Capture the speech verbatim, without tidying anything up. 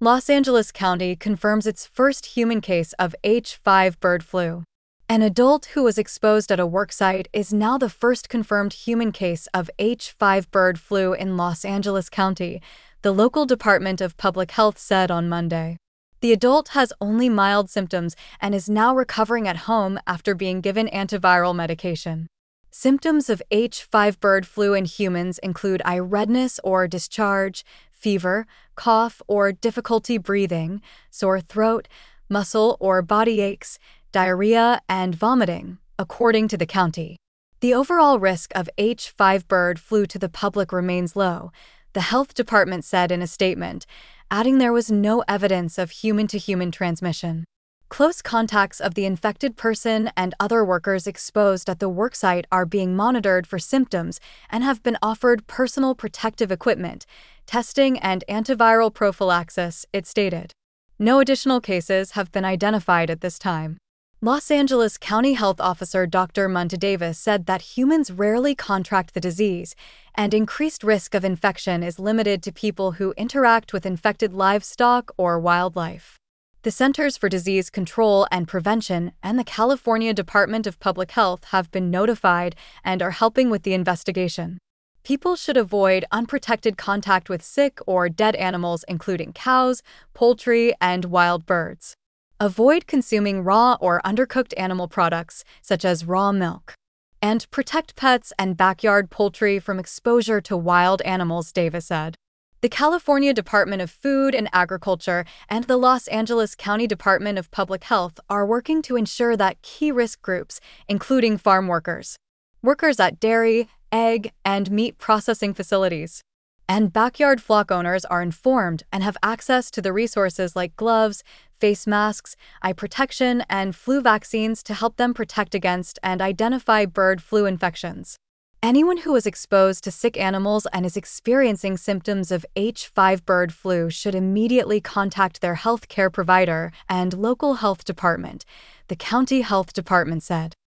Los Angeles County confirms its first human case of H five bird flu. An adult who was exposed at a worksite is now the first confirmed human case of H five bird flu in Los Angeles County, the local Department of Public Health said on Monday. The adult has only mild symptoms and is now recovering at home after being given antiviral medication. Symptoms of H five bird flu in humans include eye redness or discharge, fever, cough or difficulty breathing, sore throat, muscle or body aches, diarrhea, and vomiting, according to the county. The overall risk of H five bird flu to the public remains low, the health department said in a statement, adding there was no evidence of human-to-human transmission. Close contacts of the infected person and other workers exposed at the worksite are being monitored for symptoms and have been offered personal protective equipment, testing, and antiviral prophylaxis, it stated. No additional cases have been identified at this time. Los Angeles County Health Officer Doctor Munta Davis said that humans rarely contract the disease, and increased risk of infection is limited to people who interact with infected livestock or wildlife. The Centers for Disease Control and Prevention and the California Department of Public Health have been notified and are helping with the investigation. People should avoid unprotected contact with sick or dead animals, including cows, poultry, and wild birds. Avoid consuming raw or undercooked animal products, such as raw milk. And protect pets and backyard poultry from exposure to wild animals, Davis said. The California Department of Food and Agriculture and the Los Angeles County Department of Public Health are working to ensure that key risk groups, including farm workers, workers at dairy, egg, and meat processing facilities, and backyard flock owners are informed and have access to the resources like gloves, face masks, eye protection, and flu vaccines to help them protect against and identify bird flu infections. Anyone who is exposed to sick animals and is experiencing symptoms of H five bird flu should immediately contact their health care provider and local health department, the county health department said.